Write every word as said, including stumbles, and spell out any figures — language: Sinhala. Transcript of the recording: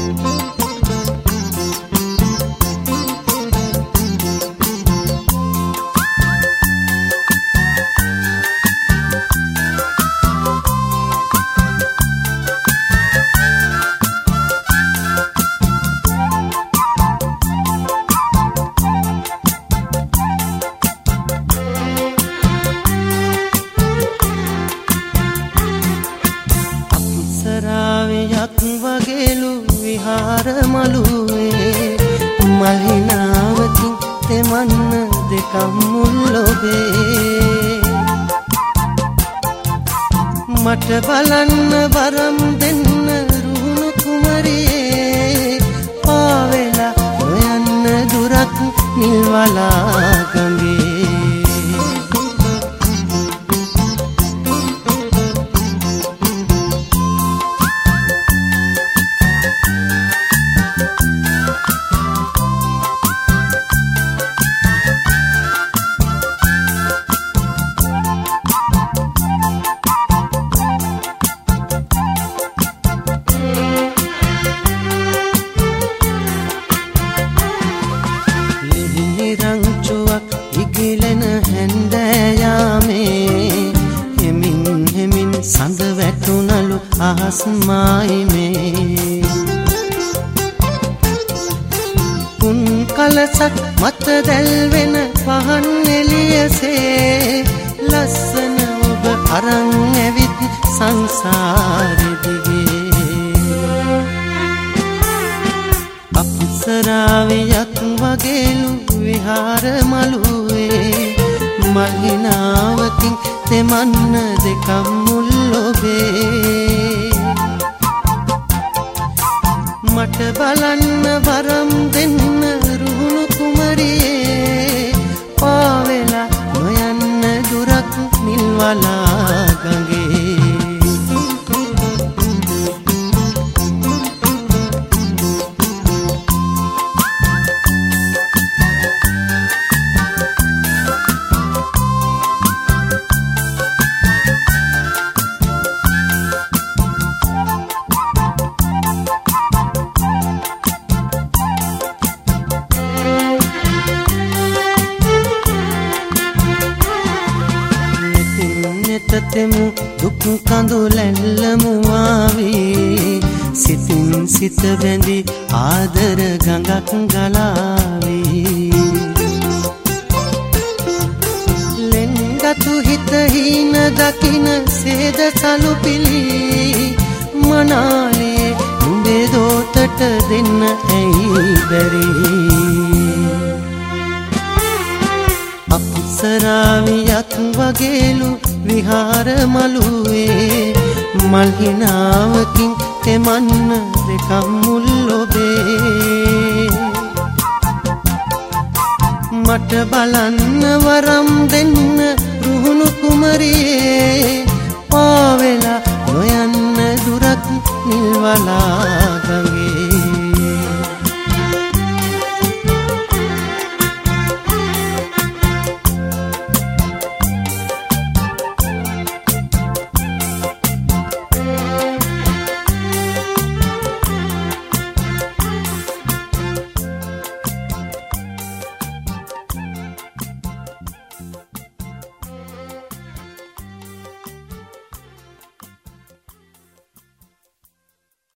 අක්සරාවියක් වගේලු විහාර මළුවේ මල්හිනාවකින් තෙමන්න දෙකම් මුල් ඔබේ මට බලන්න වරම් දෙන්න රුණු කුමරියේ පාවෙලා නොයන්න දුරක් නිල්වලා ගඟේ රංචුවක් ඉගිලෙන හැන්දෑයාමේ හෙමින් හෙමින් සඳ වැටුණලු අහස් මායිමේ උන් කලසක් මත දැල්වෙන පහන් එළියසේ ලස්සන ඔබ අරන් ඇවිත් සංසාරෙ දිගේ අප්සරාවියක් වගේලු විහාර මළුවේ මල්හිනාවකින් තෙමන්න දෙකම් මුල් ඔබේ මට බලන්න වරම් දෙන්න රුහුණු කුමරියේ පාවෙලා නොයන්න දුරක් නිල්වලා ගඟේ තෙමු දුක් කඳුලැල්ලමු ආවී සිතින් සිත බැඳි ආදර ගඟක් ගලාවී ලෙන්ගතු හිත හීන දකින සේද සලුපිලි මනාලේ නුඹේ දෝතට දෙන්න ඇයි බැරි අප්සරාවියක් වගේලු විහාර මළුවේ මල්හිනාවකින් තෙමන්න දෙකම් මුල් ඔබේ මට බලන්න වරම් දෙන්න රුහුණු කුමරියේ පාවෙලා නොයන්න දුරක් නිල්වලා ගඟේ